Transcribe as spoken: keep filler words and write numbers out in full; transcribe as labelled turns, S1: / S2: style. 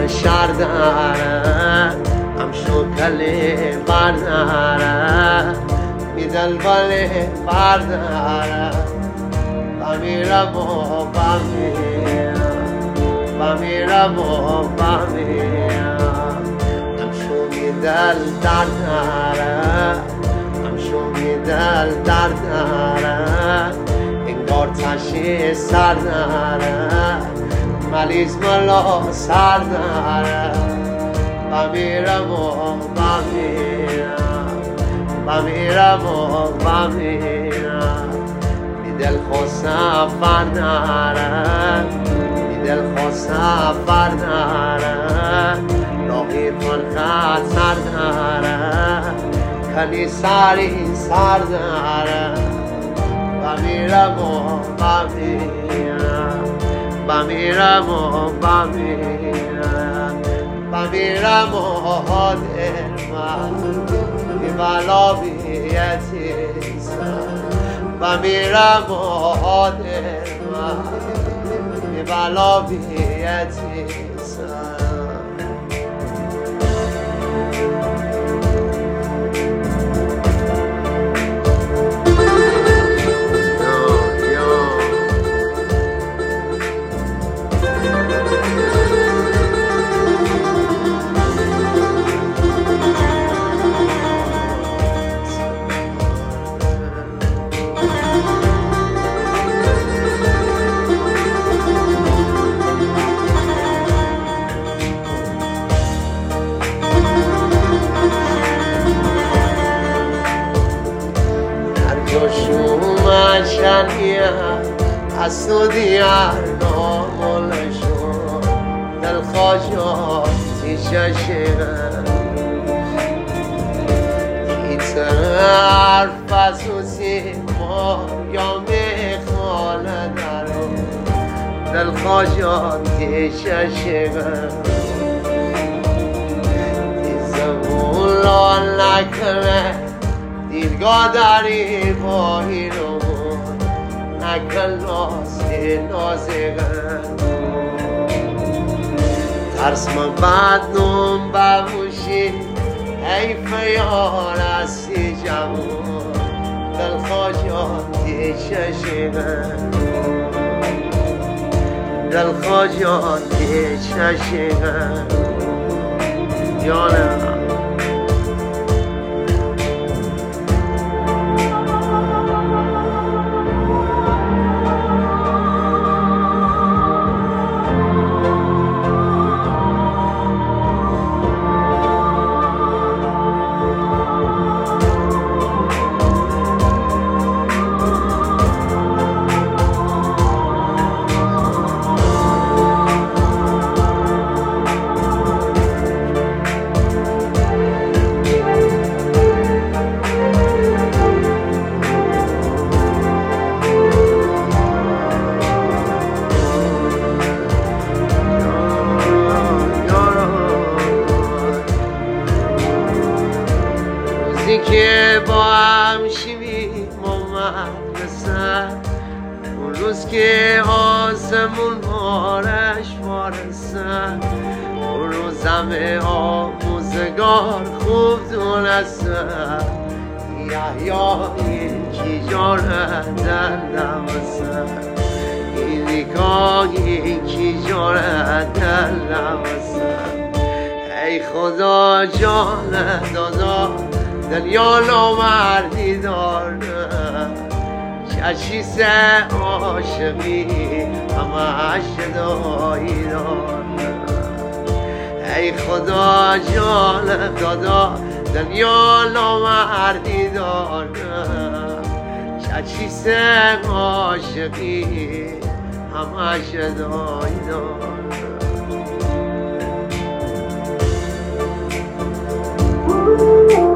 S1: شر داره همشو کلی برداره میدل ولی برداره بمیرم و بمیرم بمیرم و بمیرم همشو میدل درداره همشو میدل درداره انگار تشی سر داره ملیز ملا سر داره بمیرم و بمیرم بمیرم و بمیرم بی دل خود سفر داره بی دل خود سفر داره راهی پر خطر داره کلی سری سر داره بمیرم و بمیرم بمیرم و بمیرم بمیرم و دل من بی بلا بی‌عزیزم بمیرم و دل من بی بلا بی‌عزیزم از تو دیگر نامل شد دل خواجاتی چشم گیتر حرف از او سیما یا میخوانه درو دل خواجاتی چشم دیزمون لال نکنه دیرگاه داری با اینو نکل نازی نازیگن ترس من بدنم ببوشی حیف یار هستی جوان دل خواجاتی چشیگن دل خواجاتی چشیگن جانم که با هم شیویم اومد بسر اون روز که آسمون بارش وارسن اون روز همه آموزگار خوب دونستن یحیای یکی جاره در نوستن این نگاه یکی جاره در نوستن ای خدا جان دادا دنیا نامردی داره چشی سه عاشقی همه شدایی داره ای خدا جان دادا دنیا نامردی داره چشی سه عاشقی همه شدایی داره